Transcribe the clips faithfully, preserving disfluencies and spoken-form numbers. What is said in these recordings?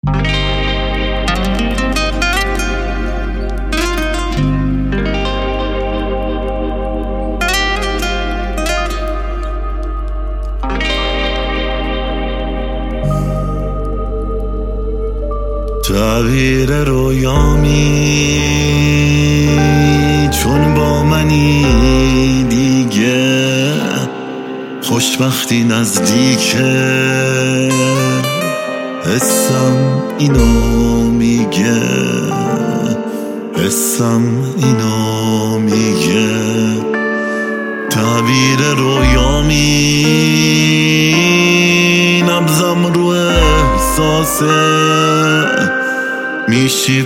تغییر رویامی چون با منی دیگه، خوشبختی نزدیکه، حسم اینو میگه، حسم اینو میگه. تعبیر رویامی نبضم رو احساسه، میشی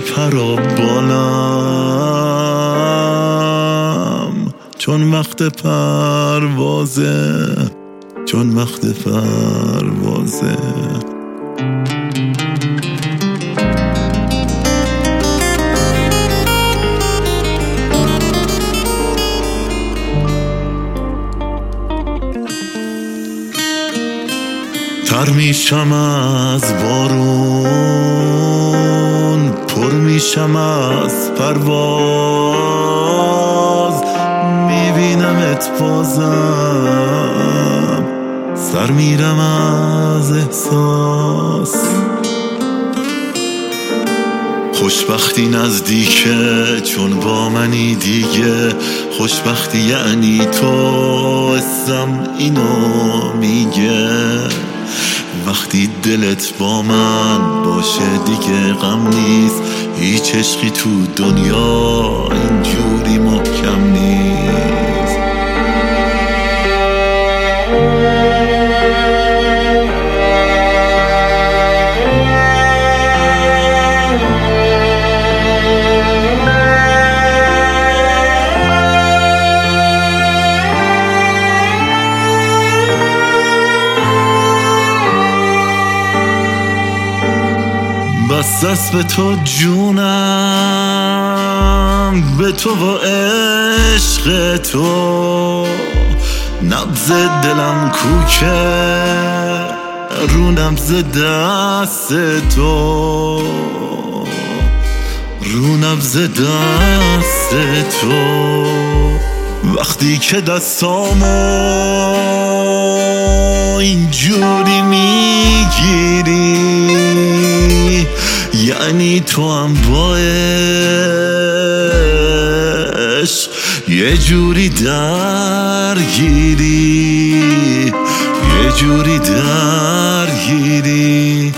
پرابالم چون وقت پروازه، چون وقت پروازه. تر میشم از بارون، پر میشم از پرواز، میبینمت بازم، سر میرم از احساس. خوشبختی نزدیکه چون با منی دیگه، خوشبختی یعنی تو، حسم اینو میگه. وقتی دلت با من باشه دیگه غم نیست، هیچ عشقی تو دنیا اینجوری محکم نیست. بس دست به تو جونم، به تو و عشق تو، نبض دلم کوکه رو نبض دست تو، رو نبض دست تو. وقتی که دستامو اینجوری میگیری، یعنی تو هم با عشق یه جوری درگیری، یه جوری درگیری.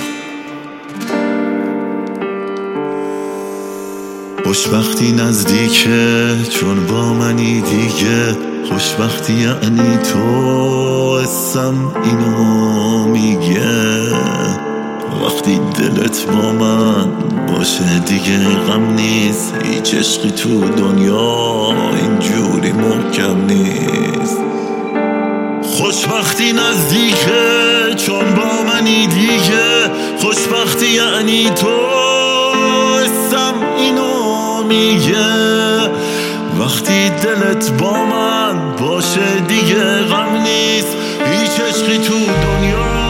خوشبختی نزدیکه چون با منی دیگه، خوشبختی یعنی تو، حسم اینو میگه. وقتی دلت با من باشه دیگه غم نیست، هیچ عشقی تو دنیا اینجوری محکم نیست. خوشبختی نزدیکه چون با منی دیگه، خوشبختی یعنی تو، حسم اینو میگه. وقتی دلت با من باشه دیگه غم نیست، هیچ عشقی تو دنیا